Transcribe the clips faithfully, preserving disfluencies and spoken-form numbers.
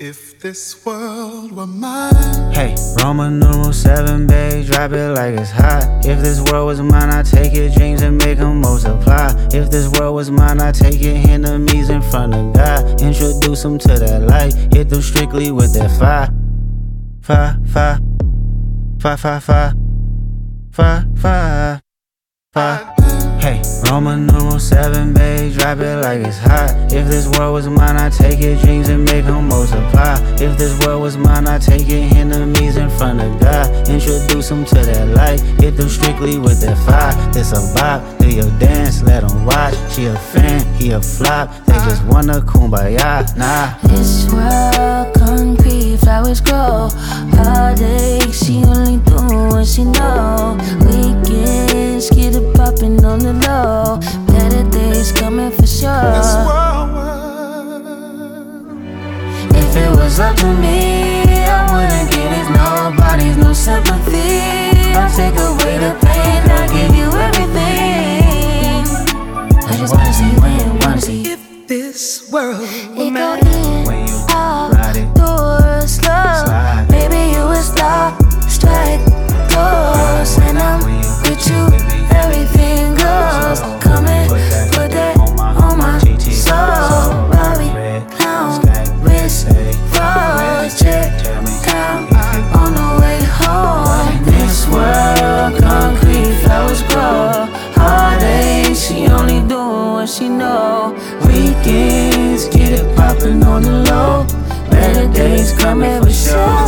If this world were mine. Hey, Roman numeral seven, babe, drop it like it's hot. If this world was mine, I'd take your dreams and make them multiply. If this world was mine, I'd take your enemies in front of God. Introduce them to that light, hit them strictly with that fire. Fire, fire, fire, fire, fire, fire, fire, fire. Hey, Roman numeral seven, babe, drop it like it's hot. If this world was mine, I'd take your dreams and make them multiply. If this world was mine, I'd take your enemies in front of God. Introduce them to that light, hit them strictly with that fire. This a bop, do your dance, let them watch. She a fan, he a flop, they just wanna kumbaya, nah. This world concrete, flowers grow. Heartache, she only do what she know. Weekends, get it poppin' on the low. Better days coming for sure. This world was. If it was up to me, I wouldn't give it nobody's no sympathy. I'll take away the pain, I'll give you everything. I just wanna see when, wanna see. If this world were It go mine. in, When you out, ride it, do it slow. slide. Baby, you a star, strike, goes. When I'm with you, everything goes. Come and put that on my soul. Bobby, clown, wrist, froze, check, count on the way home. This world, concrete, flowers grow. Heartache, she only doing what she know. Weekends, get it poppin' on the low. Better days coming for sure.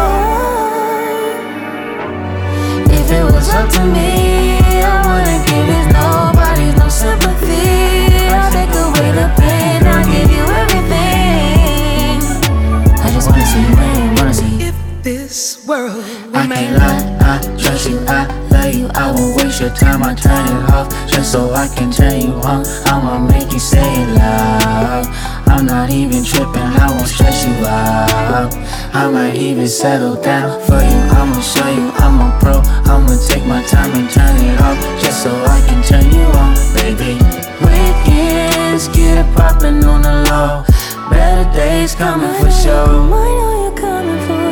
If it was up to me, I wouldn't give it nobody's no sympathy. I'll take away the pain, I'll give you everything. I just wanna see when, wanna see. If this world were I mine. can't lie, I trust you, I love you. I won't waste your time, I turn it off just so I can turn you on. I'ma make you say it loud. I'm not even tripping, I won't stress you out. I might even settle down for you. I'ma show you I'm a pro. I'ma take my time and turn it off just so I can turn you on, baby. Weekends, get it poppin' on the low. Better days coming for sure. I know you're coming for